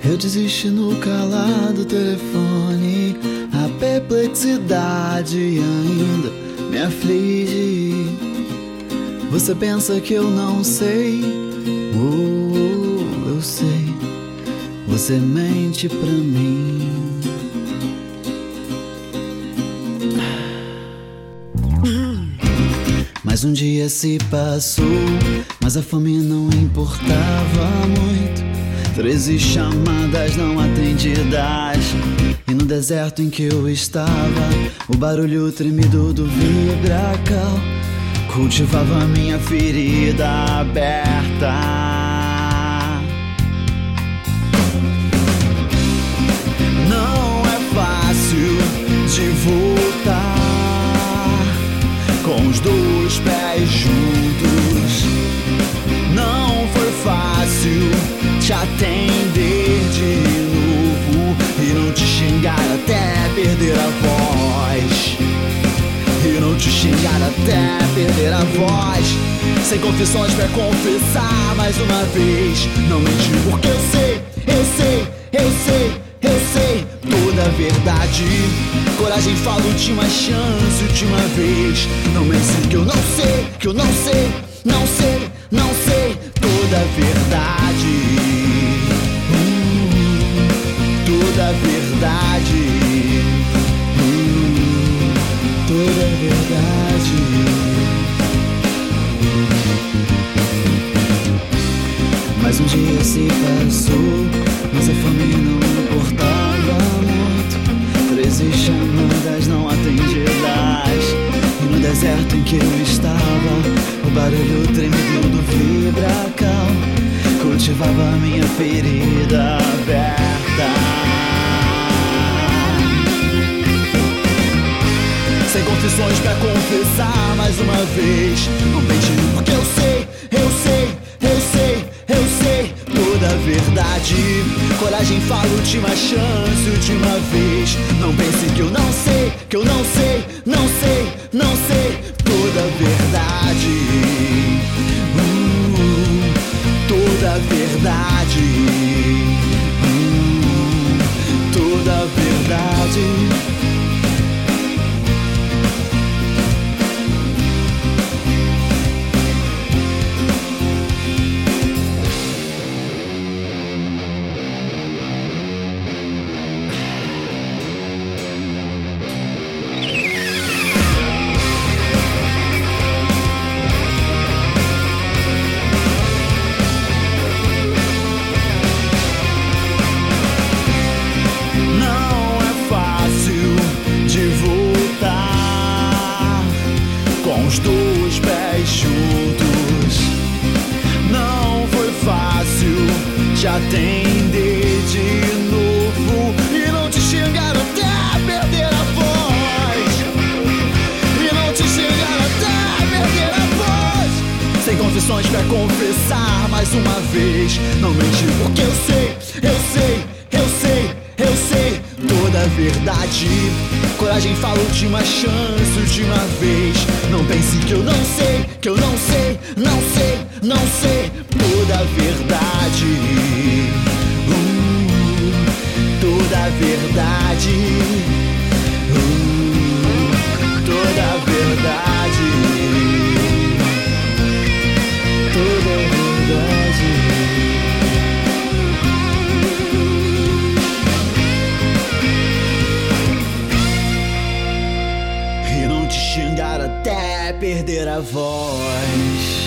Eu desisti no calar do telefone. A perplexidade ainda me aflige. Você pensa que eu não sei? Eu sei. Você mente pra mim. Mas um dia se passou, mas a fome não importava muito. 13 chamadas não atendidas, e no deserto em que eu estava, o barulho tremido do vibracal cultivava minha ferida aberta. Não é fácil de voltar com os dois pés juntos. Não foi fácil te atender de novo e não te xingar até perder a voz. E não te xingar até perder a voz. Sem confissões pra confessar mais uma vez. Não menti porque eu sei toda a verdade. Coragem, fala, última chance, última vez. Não pense que eu não sei, que eu não sei, não sei, não sei toda a verdade. Toda a verdade. Toda a verdade. Mas um dia se passou, mas a fome não importava muito. 13 chamadas não atendidas, e no deserto em que eu estava, o barulho tremido do vibracal cultivava a minha ferida aberta. Sem confissões pra confessar mais uma vez. Não mente porque eu sei toda a verdade. Coragem, fala, última chance, última vez. Não pense que eu não sei, que eu não sei, não sei, não sei toda a verdade. Toda a verdade. Toda a verdade. Os dois pés juntos. Não foi fácil te atender de novo e não te xingar até perder a voz. E não te xingar até perder a voz. Sem confissões pra confessar mais uma vez. Não mente porque eu sei toda a verdade. Coragem, fala, última chance, última vez. Não pense que eu não sei, que eu não sei, não sei, não sei toda a verdade. Toda a verdade. Toda a verdade. Toda a verdade. Xingar até perder a voz.